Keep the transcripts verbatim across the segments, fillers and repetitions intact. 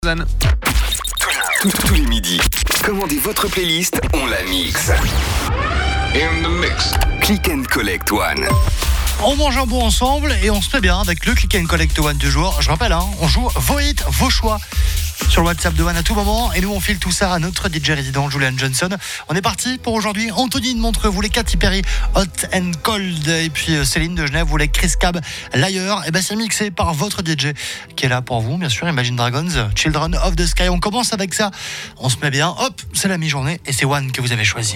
Tous, tous les midis, commandez votre playlist, on la mixe. In the mix. Click and Collect One. On mange un bon ensemble et on se met bien avec le Click and Collect One du jour. Je rappelle, hein, on joue vos hits, vos choix sur le WhatsApp de One à tout moment. Et nous, on file tout ça à notre D J résident, Julian Johnson. On est parti pour aujourd'hui. Anthony de Montreux voulait Katy Perry, Hot and Cold. Et puis Céline de Genève voulait Chris Cab, Liar. Et ben c'est mixé par votre D J qui est là pour vous, bien sûr. Imagine Dragons, Children of the Sky. On commence avec ça. On se met bien. Hop, c'est la mi-journée et c'est One que vous avez choisi.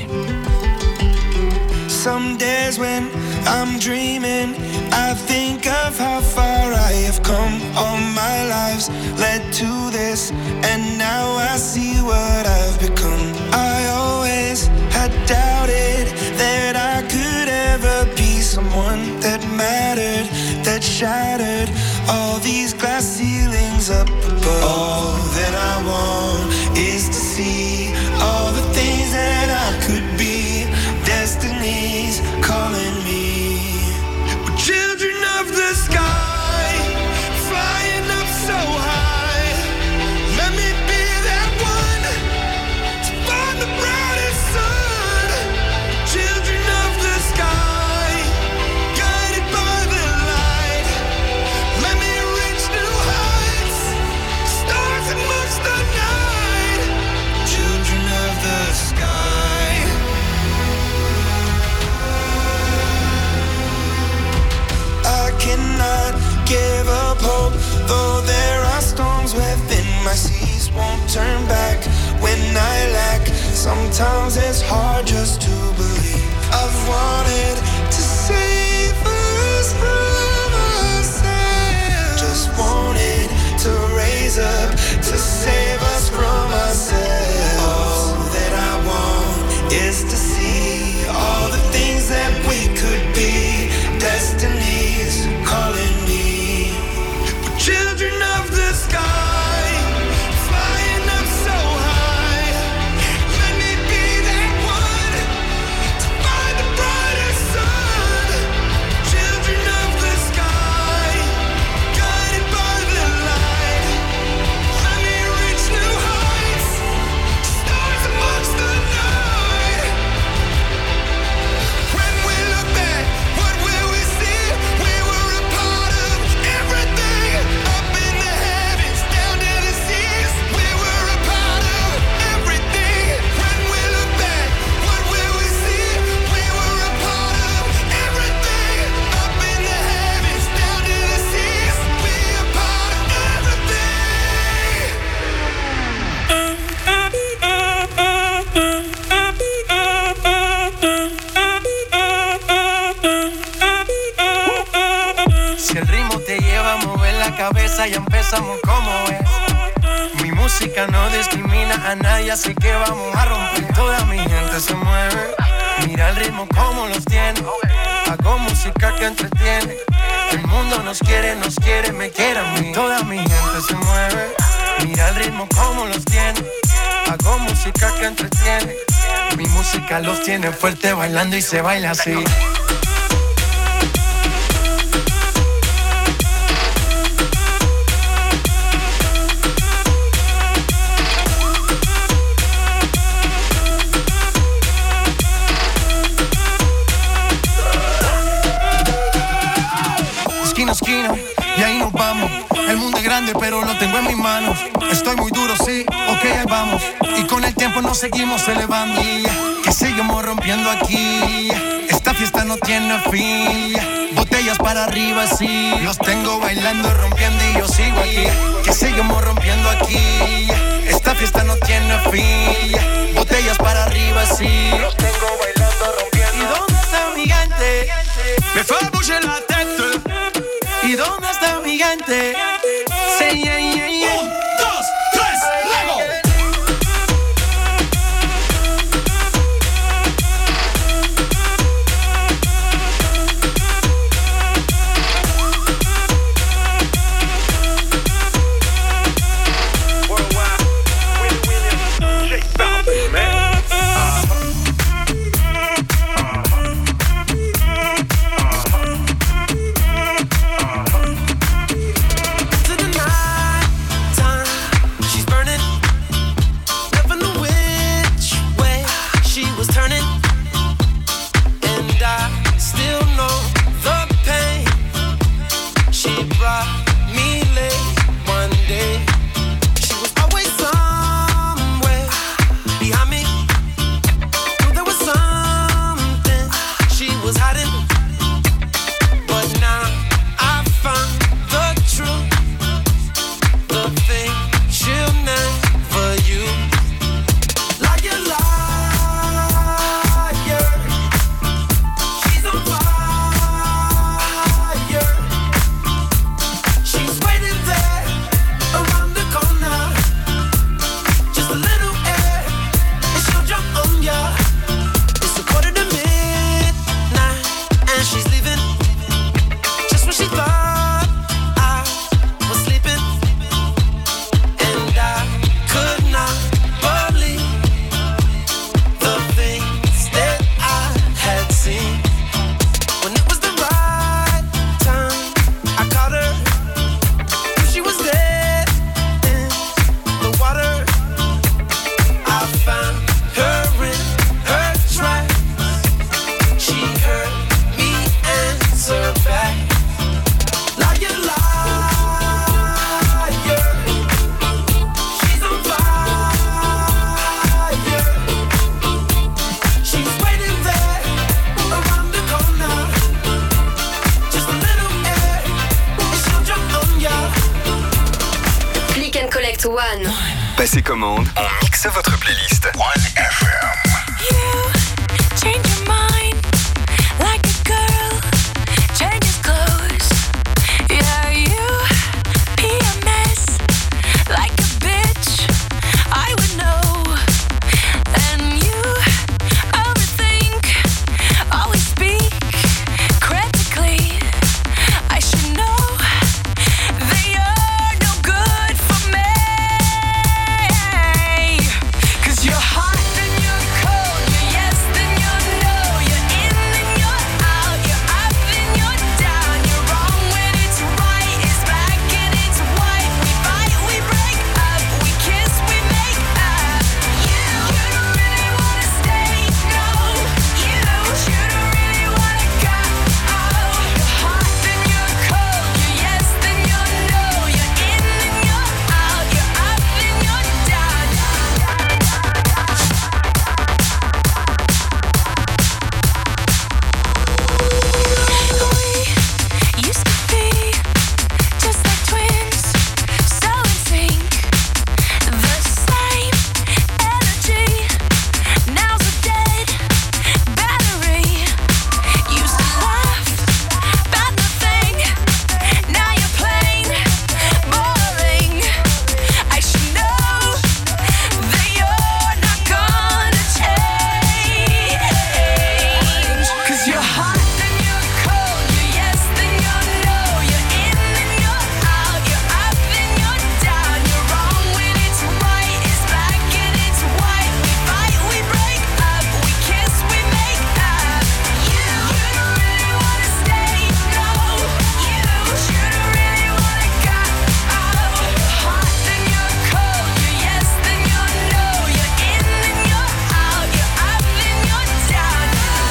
Some days when I'm dreaming, I think of how far I have come. All my lives led to this, and now I see what I've become. I always had doubted that I could ever be someone that mattered, that shattered all these glass ceilings up above. All that I want is to see all the things that I could be. Destiny's calling me. We're children of the sky, flying up so high. Let me be that one to find the brightest sun. Children of the sky, guided by the light. Let me reach new heights, stars amongst the night. Children of the sky. Cannot give up hope, though there are storms within my seas. Won't turn back when I lack. Sometimes it's hard just to believe. I've wanted to save us from ourselves. Just wanted to raise up to save us from ourselves. All that I want is to see all the things that we could be. Destiny's calling me. We're children of the sky, flying up so high. Let me be that one to find the brightest sun. Children of the sky, guided by the light. Let me reach new heights, stars amongst the night. When we look back, what will we see? We were a part of everything, up in the heavens, down to the seas. We were a part of everything. When we look back, what will we see? We were a part of everything, up in the heavens, down to the seas. We a part of Si el ritmo te lleva a mover la cabeza, ya empezamos como es. Mi música no discrimina a nadie, así que vamos a romper. Toda mi gente se mueve, mira el ritmo como los tiene. Hago música que entretiene. El mundo nos quiere, nos quiere, me quiere a mí. Toda mi gente se mueve, mira el ritmo como los tiene. Hago música que entretiene. Mi música los tiene fuerte bailando y se baila así. Esquina, y ahí nos vamos. El mundo es grande, pero lo tengo en mis manos. Estoy muy duro, sí, ok, ahí vamos. Y con el tiempo nos seguimos elevando. Que seguimos rompiendo aquí. Esta fiesta no tiene fin. Botellas para arriba, sí. Los tengo bailando, rompiendo y yo sigo aquí. Que seguimos rompiendo aquí. Esta fiesta no tiene fin. Botellas para arriba, sí. Los tengo bailando, rompiendo. ¿Y dónde está mi gente? Me fue a bouger la tête. ¿Y dónde está mi gente? Sí, yeah, yeah, yeah. Un, dos, tres, luego. One. Passez commande, on mixe votre playlist. One F M. You change your mind like a girl changes clothes. Yeah, you P M S like a bitch. I would know. And you overthink, always speak critically. I should know that you're no good for me. 'Cause you're hot, then you're cold, you're yes, then you're no. You're in, then you're out, you're up, then you're down. You're wrong when it's right, it's black and it's white. We fight, we break up, we kiss, we make up. You, you don't really wanna stay, no. You, you don't really wanna go. You're hot, then you're cold, you're yes, then you're no. You're in, then you're out, you're up, then you're down. We used to be just like twins, so in sync. The same energy, now's a dead battery. Used to laugh about nothing, now you're plain boring. I should know that you're not gonna change. 'Cause you're hot, then you're cold, you're yes, then you're no. You're in, then you're out, you're up, then you're down. You're wrong when it's right, it's black and it's white. We fight, we break up, we kiss, we make up. You, you don't really wanna stay, no. You, you don't really wanna go. You're hot, then you're cold, you're yes, then you're no. You're in, then you're out, you're up, then you're down.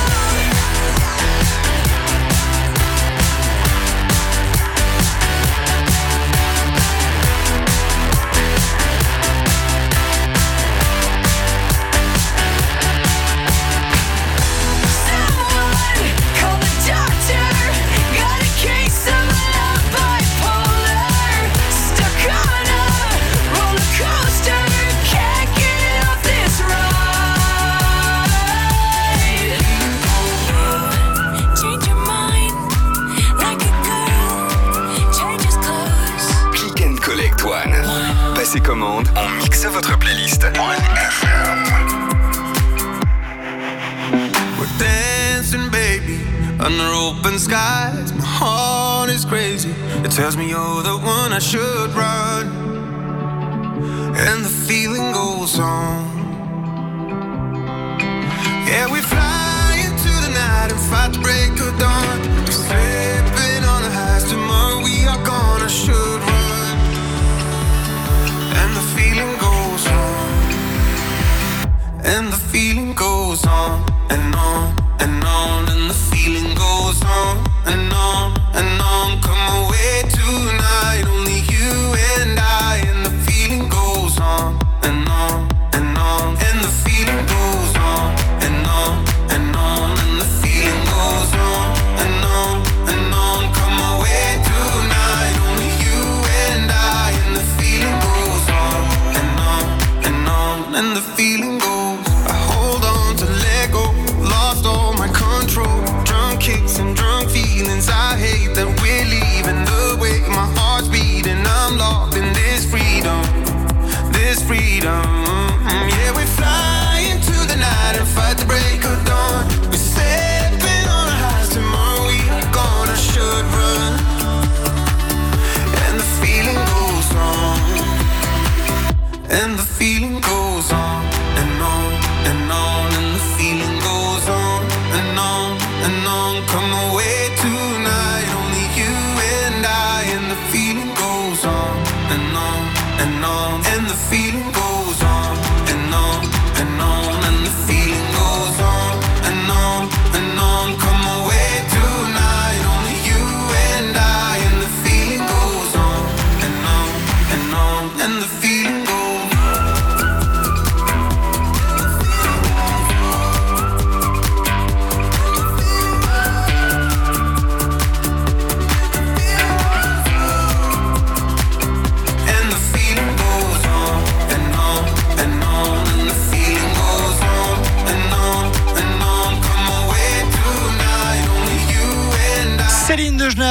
Someone call the doctor. Got a case of love bipolar. Stuck on a roller coaster. Can't get off this ride. Change your mind like a girl changes clothes. Click and Collect One. Passez commande, on mixe votre playlist. One F M. We're dancing, baby, under open skies. My heart is crazy. It tells me you're the one I should run. And the feeling goes on. Yeah, we fly into the night and fight the break of dawn. We're slipping on the highs. Tomorrow we are gonna should run. And the feeling goes on. And the feeling goes on and on and on, and the feeling goes on and on and on. Come away tonight, only you and I, and the feeling goes on and on and on, and the feeling goes on and on and on, and the feeling goes on and on and on. Come away tonight, only you and I, and the feeling goes on and on and on, and the feeling goes. I hold on to let go, lost all my control. Drunk kicks and drunk feelings. I hate that we're leaving the way my heart's beating. I'm locked in this freedom, this freedom. Yeah, we fly into the night and fight the break of dawn. We're stepping on our highs. Tomorrow we are gonna should run. And the feeling goes on. And the feeling goes on and on and on, and the feeling goes on and on and on. Come away tonight, only you and I, and the feeling goes on and on and on, and the feeling goes on and on and on, and the feeling goes on and on and on. Come away tonight, only you and I, and the feeling goes on and on and on, and the feeling goes. And the feeling goes on.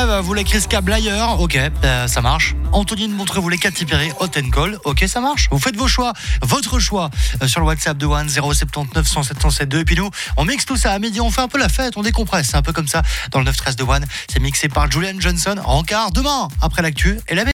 Eve voulait Chris Blayer, ok, euh, ça marche. Antonine, montrez-vous les Katy Perry, Hot and Cold, ok, ça marche. Vous faites vos choix, votre choix euh, sur le WhatsApp de One, zéro sept neuf cent sept cent sept deux. Et puis nous, on mixe tout ça à midi, on fait un peu la fête, on décompresse. C'est un peu comme ça dans le neuf treize de One. C'est mixé par Julian Johnson. Rencard demain, après l'actu et la